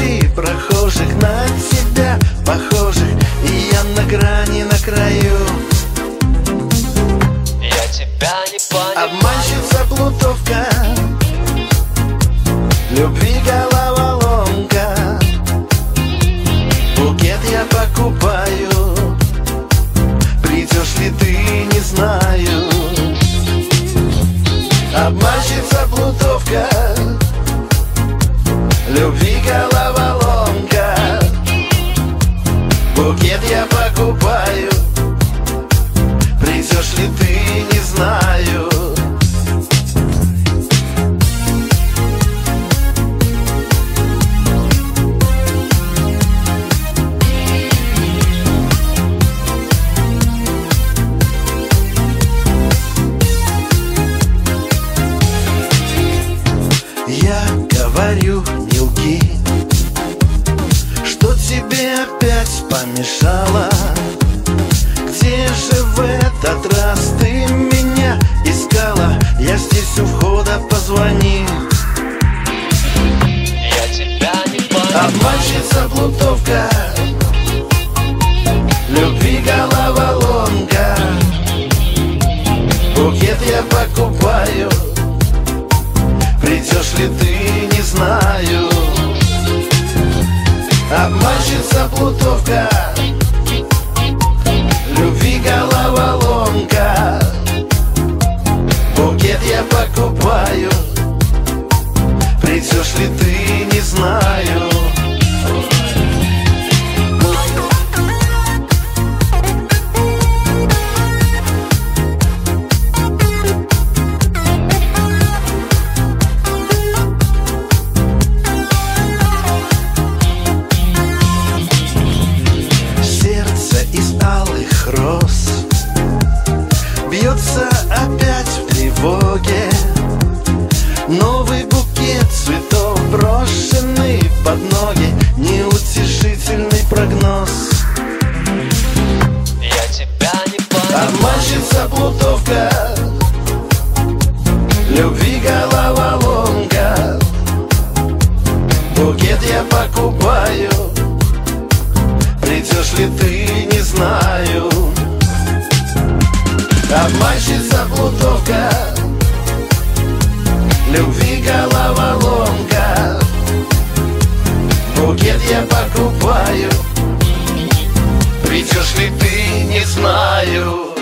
тысячи прохожих на тебя похожих, и я на грани, на краю. Я тебя не понимаю. Обманщица, плутовка, любви головоломка. Букет я покупаю, придешь ли ты, не знаю. Обманщица, плутовка, любви головоломка. Букет я покупаю, придешь ли ты, не знаю. Я говорю, не лги, что тебе опять помешало. Где же в этот раз ты меня искала? Я здесь у входа, позвони. Я тебя не понимаю. Обманщица, плутовка, любви головоломка. Букет я покупаю, придешь ли ты, не знаю. Обманщица, плутовка, любви головоломка. Букет я покупаю, придешь ли ты, не знаю. Роз бьется опять в тревоге. Новый букет цветов, брошенный под ноги. Неутешительный прогноз. Я тебя не понимаю. Обманщица, плутовка, любви головоломка. Букет я покупаю, придешь ли ты, не знаю. Обманщица, плутовка, любви головоломка. Букет я покупаю, придешь ли ты, не знаю.